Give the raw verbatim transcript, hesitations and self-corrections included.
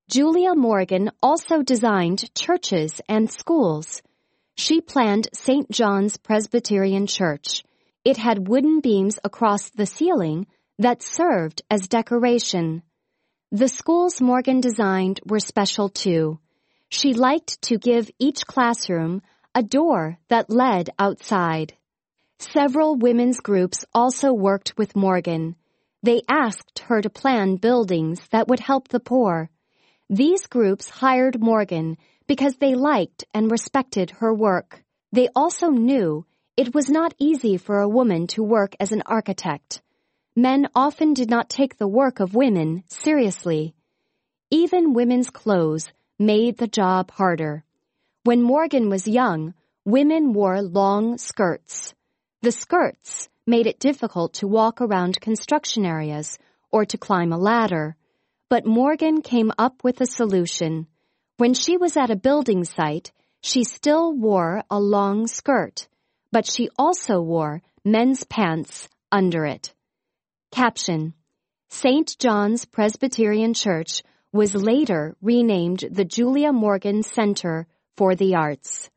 Julia Morgan also designed churches and schools. She planned Saint John's Presbyterian Church. It had wooden beams across the ceiling that served as decoration. The schools Morgan designed were special too. She liked to give each classroom a door that led outside. Several women's groups also worked with Morgan. They asked her to plan buildings that would help the poor. These groups hired Morgan because they liked and respected her work. They also knew it was not easy for a woman to work as an architect. Men often did not take the work of women seriously. Even women's clothes made the job harder. When Morgan was young, women wore long skirts. The skirts made it difficult to walk around construction areas or to climb a ladder. But Morgan came up with a solution. When she was at a building site, she still wore a long skirt, but she also wore men's pants under it. Caption: Saint John's Presbyterian Church was later renamed the Julia Morgan Center for the Arts.